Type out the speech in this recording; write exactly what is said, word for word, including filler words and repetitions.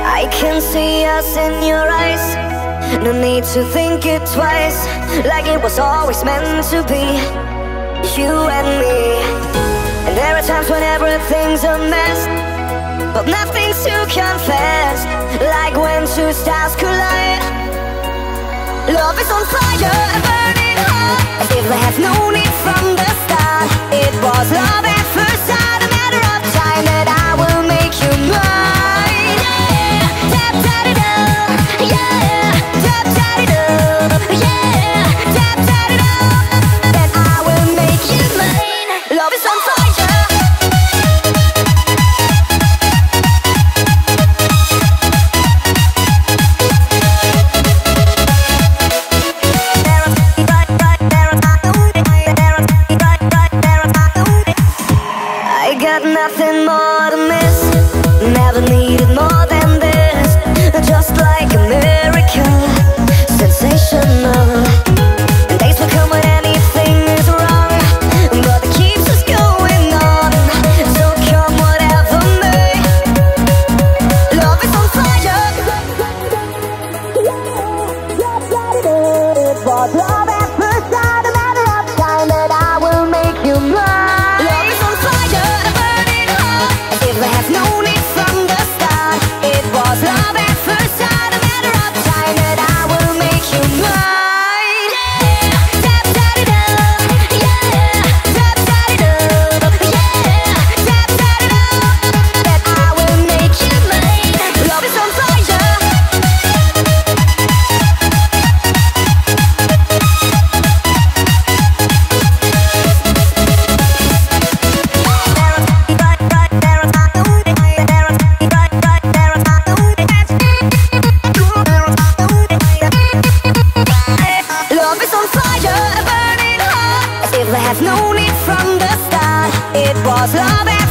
I can see us in your eyes. No need to think it twice. Like it was always meant to be, you and me. And there are times when everything's a mess, but nothing's to confess. Like when two stars collide. Love is on fire and burning hot, as if I have known it from the start. It was love at first sight, a matter of time that I will make you mine. Yeah, tap tap it up. Yeah, tap tap it up. Yeah, tap tap it up. That I will make you mine. Love is on fire. Got nothing more to miss. Never needed more than this. Just like a miracle, sensational. And days will come when anything is wrong, but it keeps us going on. So come whatever may, love is on fire. It was love at first sight, a matter of time that I will make you mine. Love is on fire. I have known it from the start. It was love at first sight, a matter of time that I will make you mine. Yeah, tap tap it up. Yeah, tap tap it up. Yeah, tap tap it up. That I will make you mine. Love is on fire. I have known it from the start. It was love.